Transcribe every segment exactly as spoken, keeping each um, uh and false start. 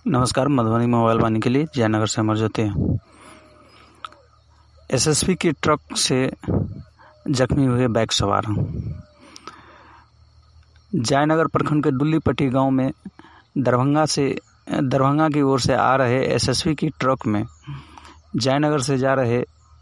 नमस्कार। मधुबनी मोबाइल वाणी के लिए जयनगर से अमर ज्योति हैं। एसएसपी की ट्रक से जख्मी हुए बाइक सवार। जयनगर प्रखंड के दुल्लीपट्टी गांव में दरभंगा से दरभंगा की ओर से आ रहे एसएसपी की ट्रक में जयनगर से जा रहे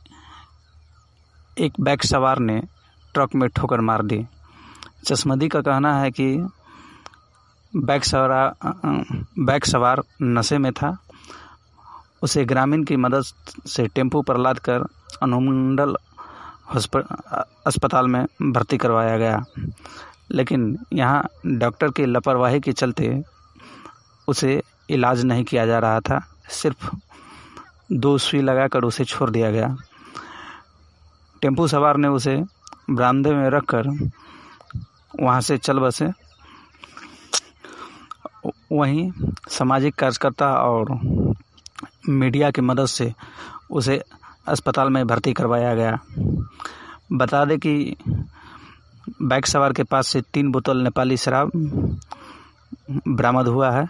एक बाइक सवार ने ट्रक में ठोकर मार दी। चश्मदी का कहना है कि बाइक सवार बाइक सवार नशे में था। उसे ग्रामीण की मदद से टेम्पो पर लादकर अनुमंडल अस्पताल में भर्ती करवाया गया, लेकिन यहां डॉक्टर की लापरवाही के चलते उसे इलाज नहीं किया जा रहा था। सिर्फ दो सुई लगाकर उसे छोड़ दिया गया। टेम्पो सवार ने उसे बरामदे में रखकर वहां से चल बसे। वहीं सामाजिक कार्यकर्ता और मीडिया की मदद से उसे अस्पताल में भर्ती करवाया गया। बता दें कि बाइक सवार के पास से तीन बोतल नेपाली शराब बरामद हुआ है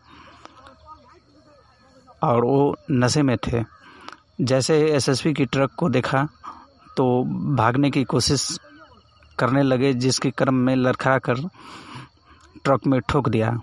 और वो नशे में थे। जैसे एसएसपी की ट्रक को देखा तो भागने की कोशिश करने लगे, जिसके क्रम में लड़खड़ा कर ट्रक में ठोक दिया।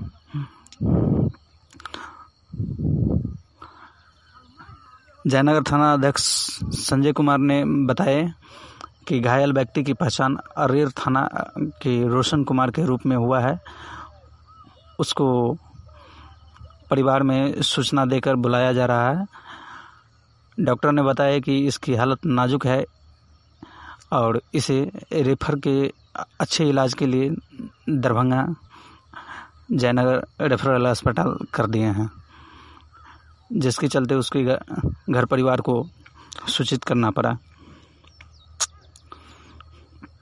जयनगर थाना अध्यक्ष संजय कुमार ने बताया कि घायल व्यक्ति की पहचान अरेर थाना के रोशन कुमार के रूप में हुआ है। उसको परिवार में सूचना देकर बुलाया जा रहा है। डॉक्टर ने बताया कि इसकी हालत नाजुक है और इसे रेफर के अच्छे इलाज के लिए दरभंगा जयनगर रेफरल अस्पताल कर दिए हैं, जिसके चलते उसके घर परिवार को सूचित करना पड़ा।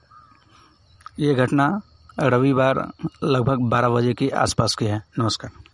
ये घटना रविवार लगभग बारह बजे के आसपास की है। नमस्कार।